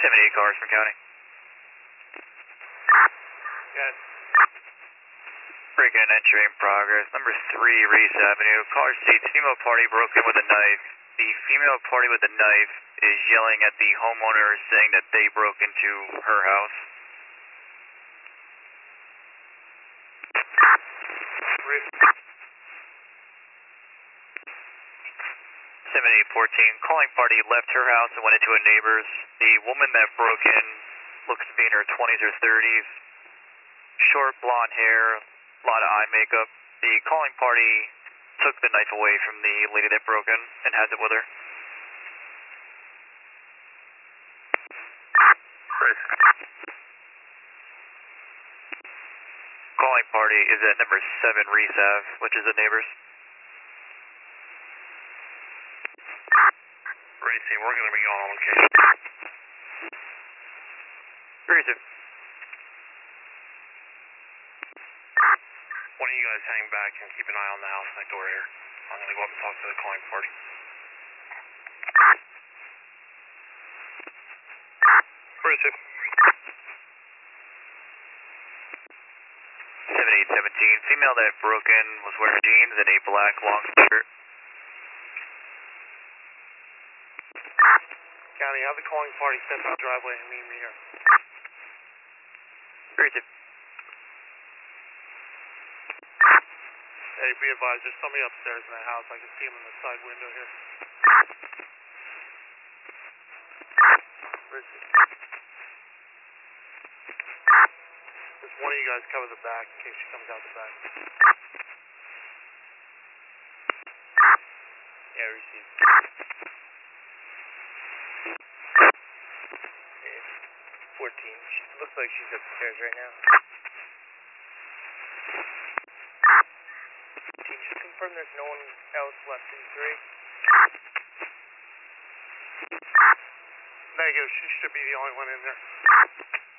78 cars from county. Yes. Break-in and entry in progress. Number 3, Reese Avenue. Caller states female party broke in with a knife. The female party with the knife is yelling at the homeowner saying that they broke into her house. Reese. 7814. Calling party left her house and went into a neighbor's. The woman that broke in looks to be in her 20s or 30s. Short blonde hair, a lot of eye makeup. The calling party took the knife away from the lady that broke in and has it with her. Calling party is at number 7 Reese Ave, which is the neighbors. Reese, we're going to be going on location. Reese. One of you guys hang back and keep an eye on the house next door here. I'm going to go up and talk to the calling party. Where is it? 7817. Female that broke in was wearing jeans and a black long skirt. County, have the calling party step out the driveway and meet me here. Reese. Hey, be advised, there's somebody upstairs in the house. I can see him in the side window here. Where is he? Just one of you guys cover the back in case she comes out the back. Yeah, received. 14. She looks like she's upstairs right now. Can you just confirm there's no one else left in 3? Negative, she should be the only one in there.